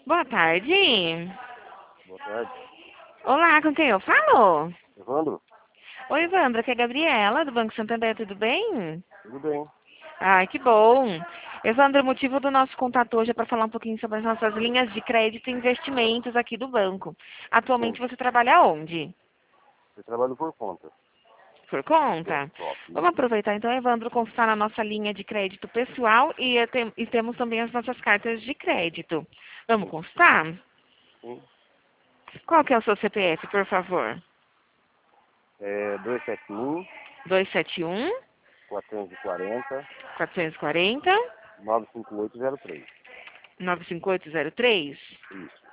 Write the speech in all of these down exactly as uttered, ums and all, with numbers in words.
Boa tarde. Boa tarde. Olá, com quem eu falo? Evandro, Oi, Evandro, aqui é a Gabriela, do Banco Santander, tudo bem? tudo bem? Ai, que bom. Evandro, o motivo do nosso contato hoje é para falar um pouquinho sobre as nossas linhas de crédito e investimentos aqui do banco. Sim, Atualmente você trabalha onde? eu trabalho por conta. Por conta? Top, Vamos isso. aproveitar então, Evandro, consultar na nossa linha de crédito pessoal e, eh, tem- e temos também as nossas cartas de crédito. Vamos Sim, consultar? sim. Qual que é o seu C P F, por favor? É dois sete um, dois sete um, quatrocentos e quarenta, quatrocentos e quarenta. nove cinco oito zero três. nove cinco oito zero três. Isso.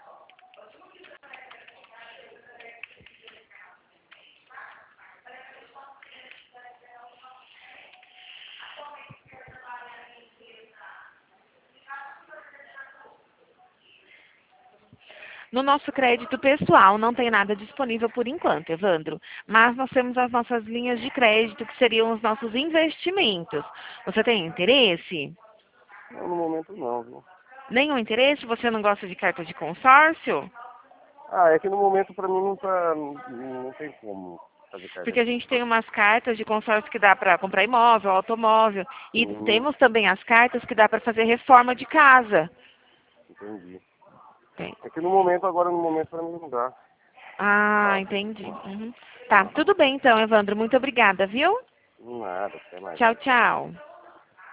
No nosso crédito pessoal não tem nada disponível por enquanto, Evandro. Mas nós temos as nossas linhas de crédito, que seriam os nossos investimentos. Você tem interesse? Não, no momento não, viu? Nenhum interesse? Você não gosta de carta de consórcio? Ah, é que no momento pra mim não tá. Não, não tem como fazer carta Porque de a gente tem consórcio. umas cartas de consórcio que dá para comprar imóvel, automóvel. E Hum, temos também as cartas que dá para fazer reforma de casa. entendi. Tem. É que no momento, agora no momento pra mim não dá. Ah, entendi. Uhum. Tá, tudo bem então, Evandro. Muito obrigada, viu? Nada, até mais. Tchau, tchau.